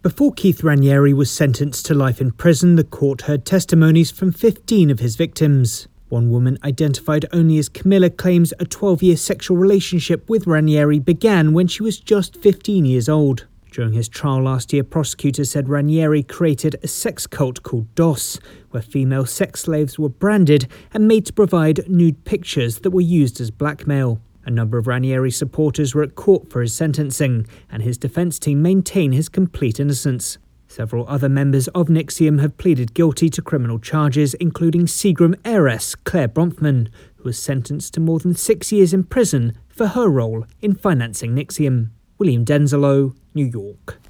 Before Keith Raniere was sentenced to life in prison, the court heard testimonies from 15 of his victims. One woman, identified only as Camilla, claims a 12-year sexual relationship with Raniere began when she was just 15 years old. During his trial last year, prosecutors said Raniere created a sex cult called DOS, where female sex slaves were branded and made to provide nude pictures that were used as blackmail. A number of Raniere's supporters were at court for his sentencing, and his defence team maintain his complete innocence. Several other members of NXIVM have pleaded guilty to criminal charges, including Seagram heiress Claire Bronfman, who was sentenced to more than 6 years in prison for her role in financing NXIVM. William Denzelo, New York.